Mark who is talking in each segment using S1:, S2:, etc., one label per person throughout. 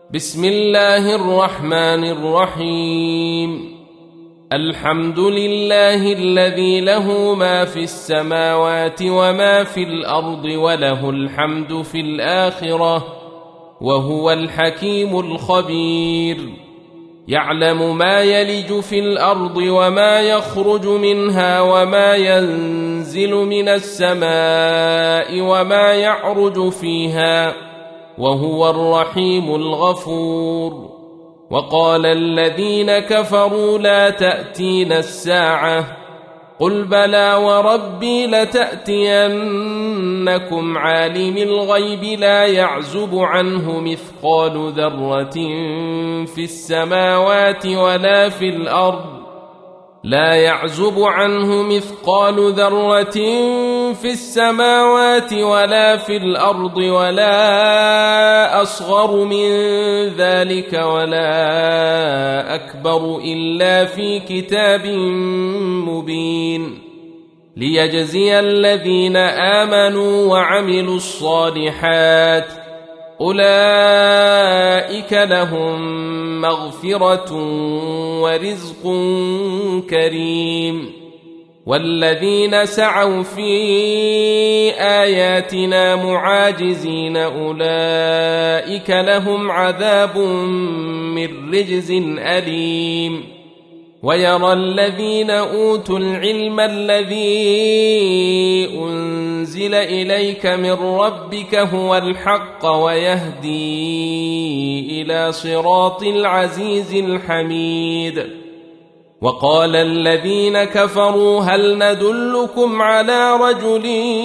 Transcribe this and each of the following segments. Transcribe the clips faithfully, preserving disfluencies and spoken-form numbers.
S1: بسم الله الرحمن الرحيم. الحمد لله الذي له ما في السماوات وما في الأرض وله الحمد في الآخرة وهو الحكيم الخبير. يعلم ما يلج في الأرض وما يخرج منها وما ينزل من السماء وما يعرج فيها وهو الرحيم الغفور. وقال الذين كفروا لا تأتينا الساعة قل بلى وربي لتأتينكم عالم الغيب لا يعزب عنه مثقال ذرة في السماوات ولا في الأرض لا يعزب عنه مثقال ذرة في السماوات ولا في الأرض ولا أصغر من ذلك ولا أكبر إلا في كتاب مبين ليجزي الذين آمنوا وعملوا الصالحات أولئك لهم مغفرة ورزق كريم. والذين سعوا في آياتنا معاجزين أولئك لهم عذاب من رجز أليم. ويرى الذين أوتوا العلم الذي أنزل إليك من ربك هو الحق ويهدي إلى صراط العزيز الحميد. وقال الذين كفروا هل ندلكم على رجل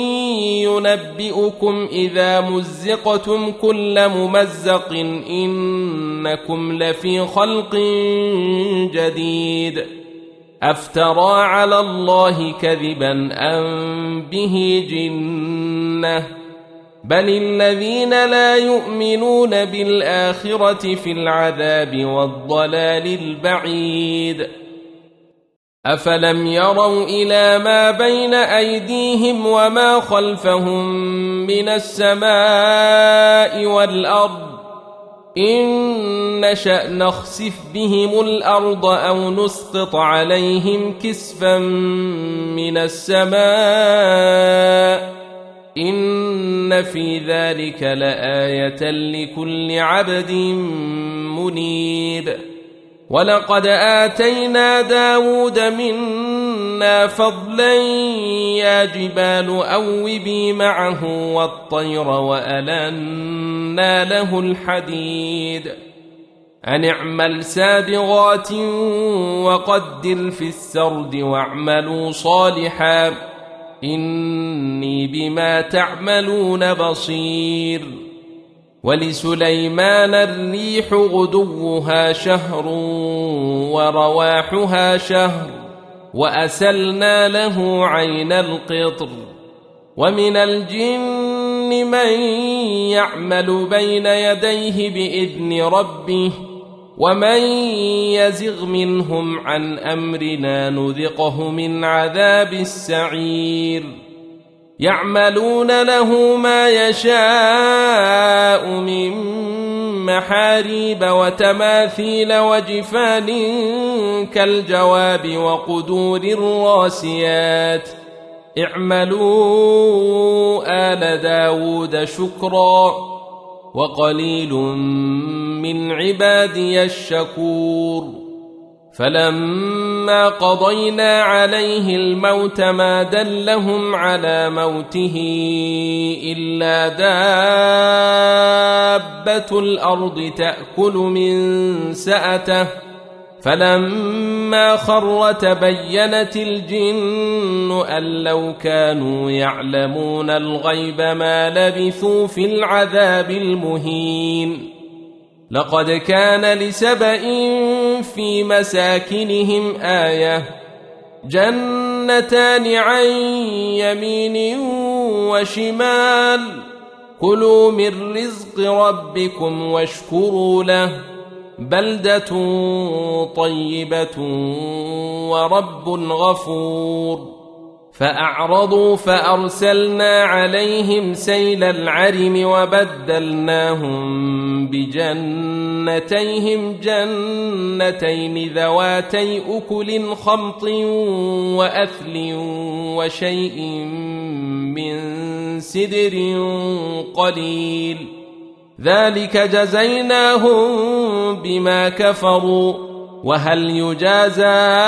S1: ينبئكم إذا مزقتم كل ممزق إنكم لفي خلق جديد أفترى على الله كذبا أم به جنة بل الذين لا يؤمنون بالآخرة في العذاب والضلال البعيد. أفلم يروا إلى ما بين أيديهم وما خلفهم من السماء والأرض إن نشأ نخسف بهم الأرض أو نسقط عليهم كسفا من السماء إن في ذلك لآية لكل عبد منيب. ولقد آتينا داود منا فضلا يا جبال أوبي معه والطير وألنا له الحديد أن اعمل سابغات وقدر في السرد واعملوا صالحا إني بما تعملون بصير. ولسليمان الريح غدوها شهر ورواحها شهر وأسلنا له عين القطر. ومن الجن من يعمل بين يديه بإذن ربه ومن يزغ منهم عن أمرنا نذقه من عذاب السعير. يعملون له ما يشاء من محاريب وتماثيل وجفان كالجواب وقدور الراسيات اعملوا آل داود شكرا وقليل من عبادي الشكور. فلما قضينا عليه الموت ما دلهم على موته إلا دابة الأرض تأكل من سأته فلما خر تبينت الجن أن لو كانوا يعلمون الغيب ما لبثوا في العذاب المهين. لقد كان لسبإ في مساكنهم آية جنتان عن يمين وشمال كلوا من رزق ربكم واشكروا له بلدة طيبة ورب غفور. فأعرضوا فأرسلنا عليهم سيل العرم وبدلناهم بجنتيهم جنتين ذواتي أكل خمط وأثل وشيء من سدر قليل ذلك جزيناهم بما كفروا وهل يجازى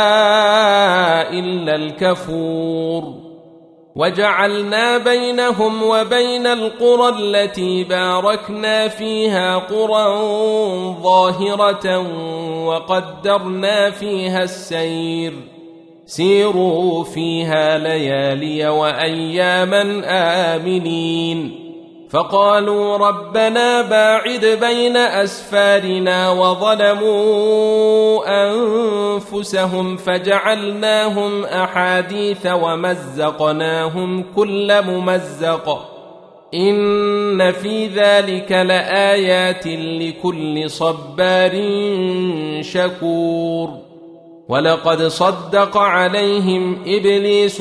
S1: إلا الكفور وجعلنا بينهم وبين القرى التي باركنا فيها قرى ظاهرة وقدرنا فيها السير سيروا فيها ليالي وأياما آمنين فقالوا ربنا باعد بين أسفارنا وظلموا أنفسهم فجعلناهم أحاديث ومزقناهم كل ممزق إن في ذلك لآيات لكل صبار شكور ولقد صدق عليهم إبليس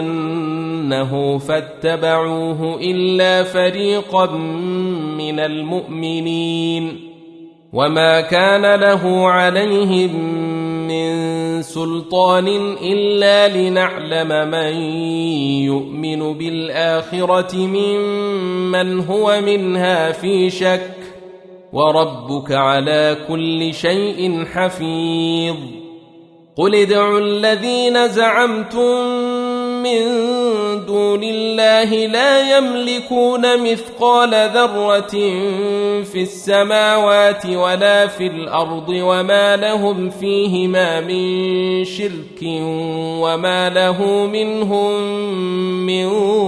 S1: ظنه فاتبعوه إلا فريقا من المؤمنين وما كان له عليهم من سلطان إلا لنعلم من يؤمن بالآخرة ممن هو منها في شك وربك على كل شيء حفيظ قل ادعوا الذين زعمتم من دون الله لا يملكون مثقال ذرة في السماوات ولا في الأرض وما لهم فيهما من شرك وما له منهم من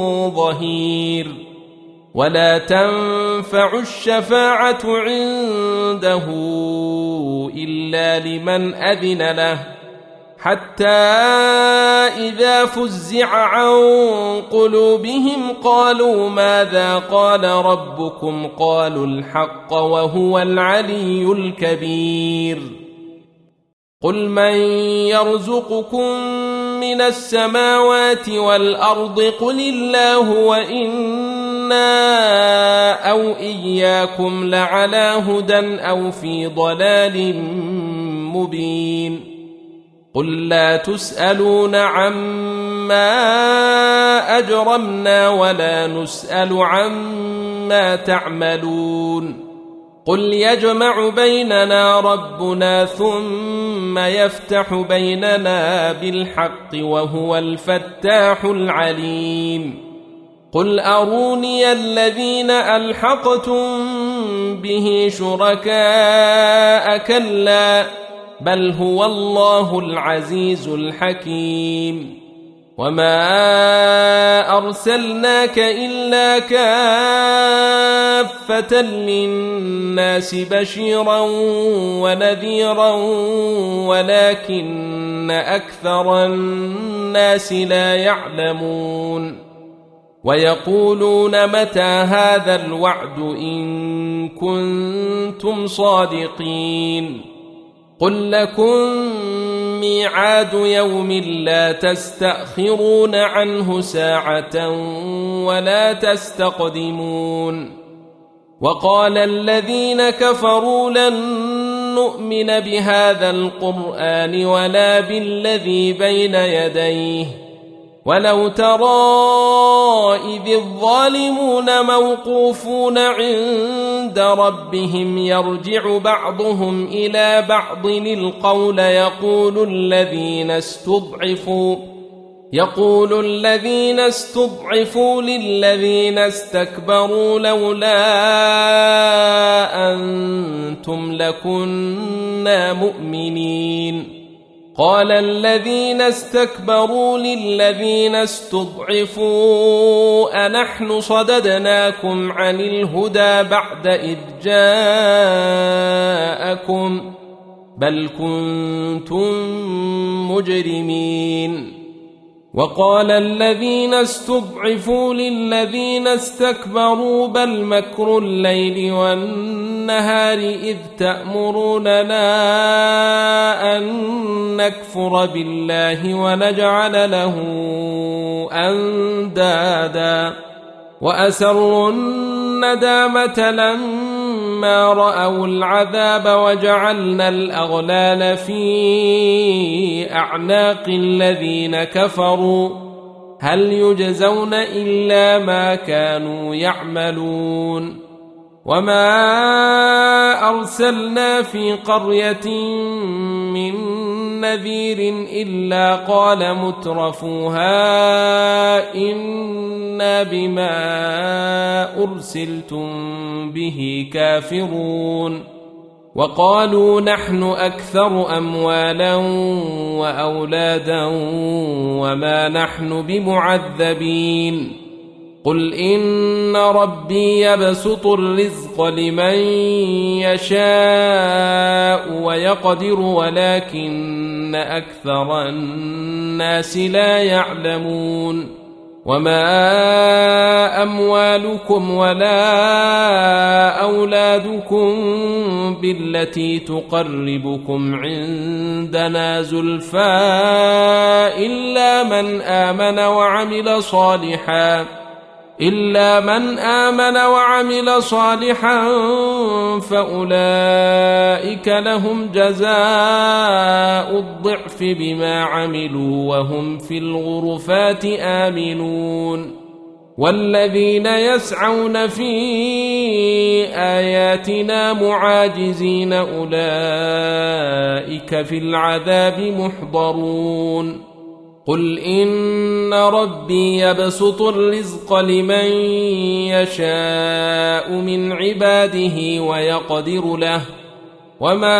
S1: ظهير ولا تنفع الشفاعة عنده إلا لمن أذن له حتى إذا فزع عن قلوبهم قالوا ماذا قال ربكم قالوا الحق وهو العلي الكبير قل من يرزقكم من السماوات والأرض قل الله وإنا أو إياكم لعلى هدى أو في ضلال مبين قل لا تسألون عما أجرمنا ولا نسأل عما تعملون قل يجمع بيننا ربنا ثم يفتح بيننا بالحق وهو الفتاح العليم قل أروني الذين ألحقتم به شركاء كلا بل هو الله العزيز الحكيم وما أرسلناك إلا كافة للناس بشيرا ونذيرا ولكن أكثر الناس لا يعلمون ويقولون متى هذا الوعد إن كنتم صادقين قل لكم ميعاد يوم لا تستأخرون عنه ساعة ولا تستقدمون وقال الذين كفروا لن نؤمن بهذا القرآن ولا بالذي بين يديه ولو ترى إذ الظالمون موقوفون عند ربهم يرجع بعضهم إلى بعض القول يقول الذين استضعفوا يقول الذين استضعفوا للذين استكبروا لولا أنتم لكنا مؤمنين قال الذين استكبروا للذين استضعفوا أنحن صددناكم عن الهدى بعد إذ جاءكم بل كنتم مجرمين وقال الذين استضعفوا للذين استكبروا بل مكر الليل والنهار إذ تأمروننا أن نكفر بالله ونجعل له أندادا وأسروا الندامة لما رأوا العذاب وجعلنا الأغلال في أعناق الذين كفروا هل يجزون إلا ما كانوا يعملون وما أرسلنا في قرية من نذير إلا قال مترفوها إنا بما أرسلتم به كافرون وقالوا نحن أكثر أموالا وأولادا وما نحن بمعذبين قل إن ربي يبسط الرزق لمن يشاء ويقدر ولكن أكثر الناس لا يعلمون وما أموالكم ولا أولادكم بالتي تقربكم عندنا زلفى إلا من آمن وعمل صالحا إلا من آمن وعمل صالحا فأولئك لهم جزاء الضعف بما عملوا وهم في الغرفات آمنون والذين يسعون في آياتنا معاجزين أولئك في العذاب محضرون قل إن ربي يبسط الرزق لمن يشاء من عباده ويقدر له وما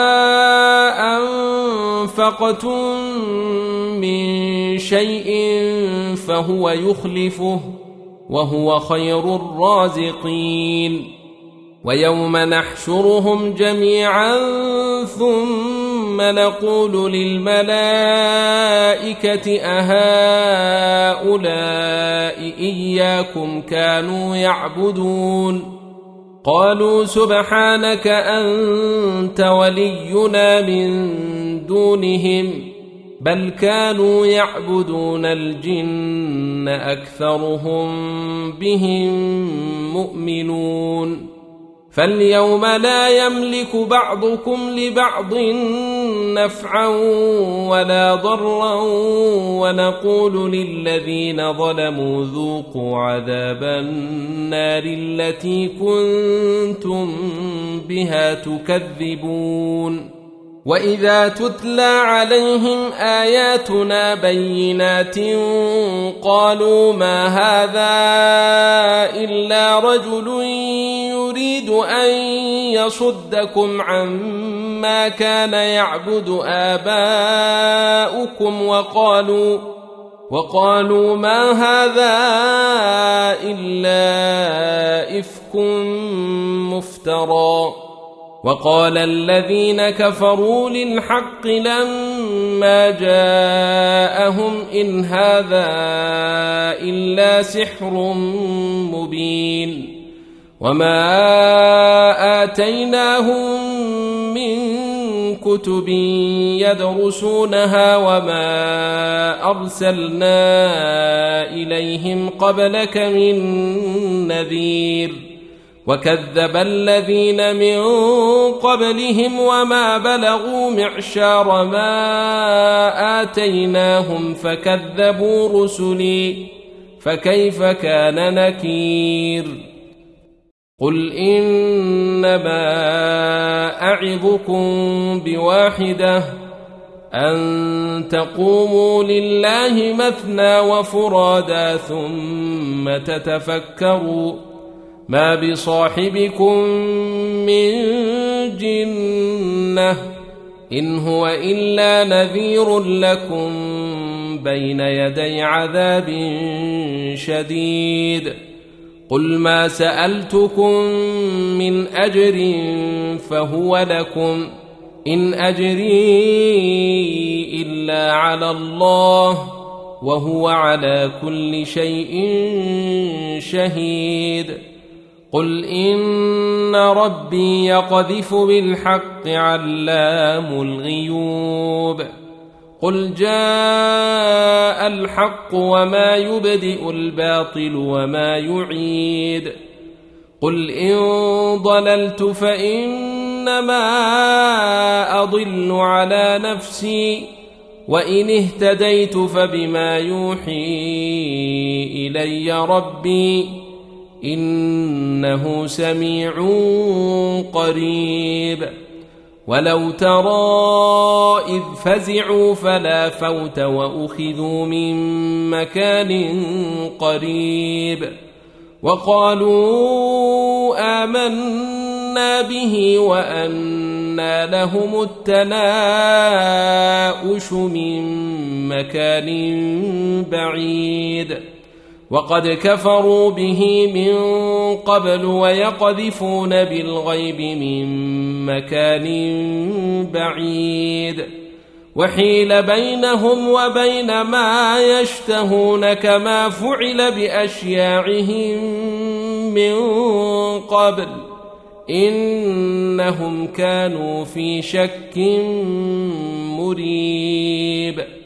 S1: أنفقتم من شيء فهو يخلفه وهو خير الرازقين ويوم نحشرهم جميعا ثم نقول للملائكة أهؤلاء إياكم كانوا يعبدون قالوا سبحانك أنت ولينا من دونهم بل كانوا يعبدون الجن أكثرهم بهم مؤمنون فاليوم لا يملك بعضكم لبعض نفعا ولا ضرا ونقول للذين ظلموا ذوقوا عذاب النار التي كنتم بها تكذبون وإذا تتلى عليهم آياتنا بينات قالوا ما هذا إلا رجل يريد أن يصدكم عما كان يعبد آباؤكم وقالوا وقالوا ما هذا إلا إفك مفترى وقال الذين كفروا للحق لما جاءهم إن هذا إلا سحر مبين وما آتيناهم من كتب يدرسونها وما أرسلنا إليهم قبلك من نذير وكذب الذين من قبلهم وما بلغوا معشار ما آتيناهم فكذبوا رسلي فكيف كان نكير قل إنما أعظكم بواحدة أن تقوموا لله مثنى وفرادا ثم تتفكروا ما بصاحبكم من جنة إن هو إلا نذير لكم بين يدي عذاب شديد قل ما سألتكم من أجر فهو لكم إن أجري إلا على الله وهو على كل شيء شهيد قل إن ربي يقذف بالحق علام الغيوب قل جاء الحق وما يبدئ الباطل وما يعيد قل إن ضللت فإنما أضل على نفسي وإن اهتديت فبما يوحي إلي ربي إنه سميع قريب ولو ترى إذ فزعوا فلا فوت وأخذوا من مكان قريب وقالوا آمنا به وأنى لهم التناؤش من مكان بعيد وقد كفروا به من قبل ويقذفون بالغيب من مكان بعيد وحيل بينهم وبين ما يشتهون كما فعل بأشياعهم من قبل إنهم كانوا في شك مريب